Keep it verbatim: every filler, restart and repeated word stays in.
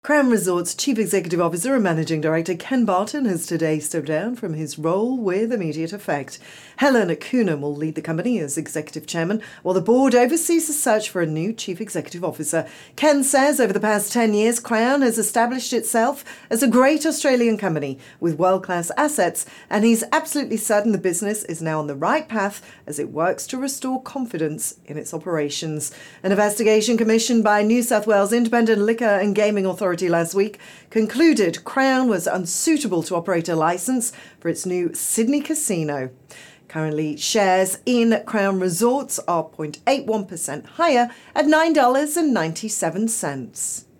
Crown Resorts Chief Executive Officer and Managing Director Ken Barton has today stepped down from his role with immediate effect. Helen Coonan will lead the company as Executive Chairman, while the board oversees the search for a new Chief Executive Officer. Ken says over the past ten years, Crown has established itself as a great Australian company with world-class assets, and he's absolutely certain the business is now on the right path as it works to restore confidence in its operations. An investigation commissioned by New South Wales Independent Liquor and Gaming Authority last week concluded Crown was unsuitable to operate a licence for its new Sydney casino. Currently, shares in Crown Resorts are zero point eight one percent higher at nine dollars and ninety-seven cents.